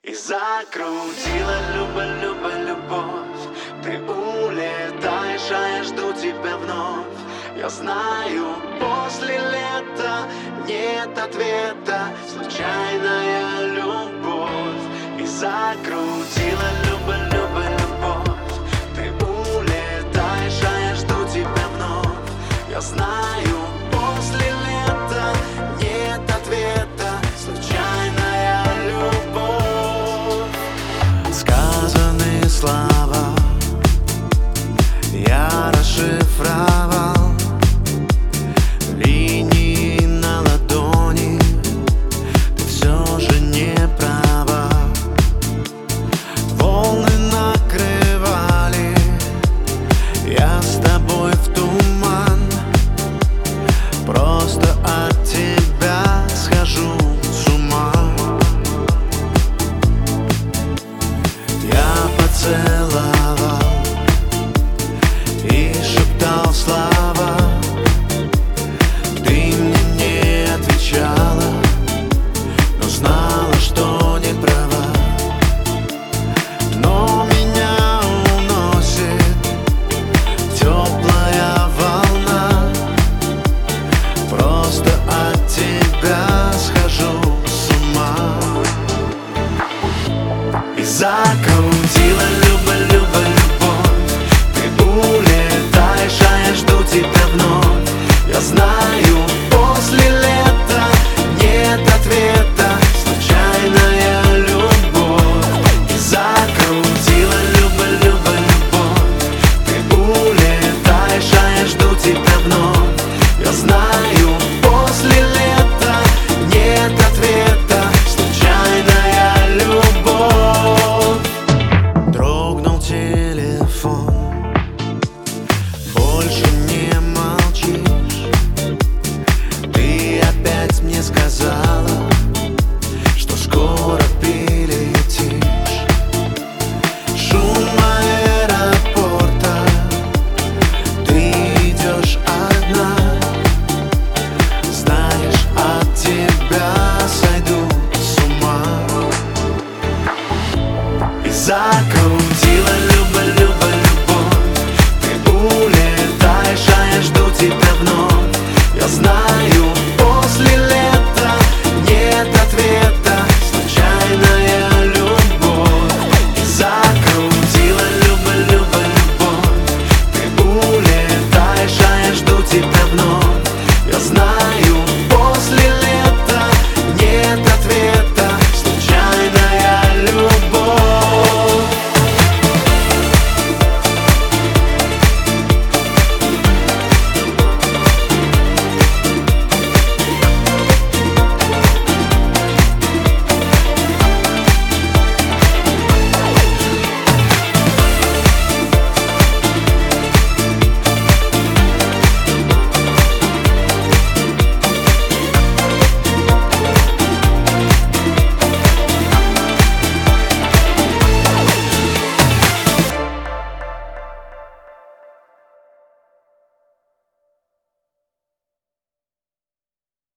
И закрутила любовь. Ты улетаешь, а я жду тебя вновь. Я знаю, после лета нет ответа. Случайная любовь. И закрутила любовь. Ты улетаешь, а я жду тебя вновь. Я знаю, после лета нет ответа. Случайная любовь. Сказанные слова я расшифровал. Линии на ладони, ты все же не права. Волны накрывали, я с тобой в туман. Просто от тебя схожу с ума. Я поцеловал и шептал слова. Ты мне не отвечала, но знала, что не права. Но меня уносит теплая волна. Просто от тебя схожу с ума. И закрутила любовь. Ты улетаешь, а я жду тебя вновь. Я знаю,